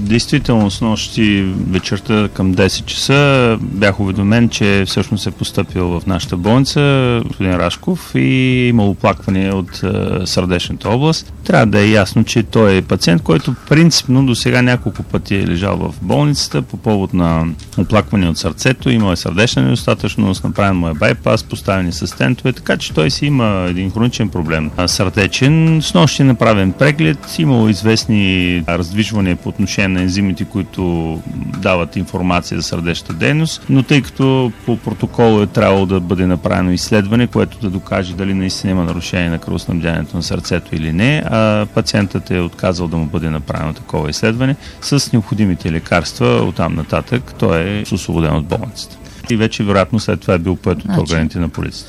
Действително, снощи вечерта към 10 часа бях уведомен, че всъщност е постъпил в нашата болница господин Рашков и имал оплакване от Сърдечната област. Трябва да е ясно, че той е пациент, който принципно до сега няколко пъти е лежал в болницата по повод на оплакване от сърцето, имал е сърдечна недостатъчност, направен му е байпас, поставени са стентове, така че той си има един хроничен проблем сърдечен. Снощи е направен преглед, имало известни раздвижвания по отношение на ензимите, които дават информация за сърдечната дейност, но тъй като по протокол е трябвало да бъде направено изследване, което да докаже дали наистина има нарушение на кръвоснабдяването на сърцето или не, а пациентът е отказал да му бъде направено такова изследване, с необходимите лекарства оттам нататък той е освободен от болницата. И вече вероятно след това е бил поет от органите на полицията.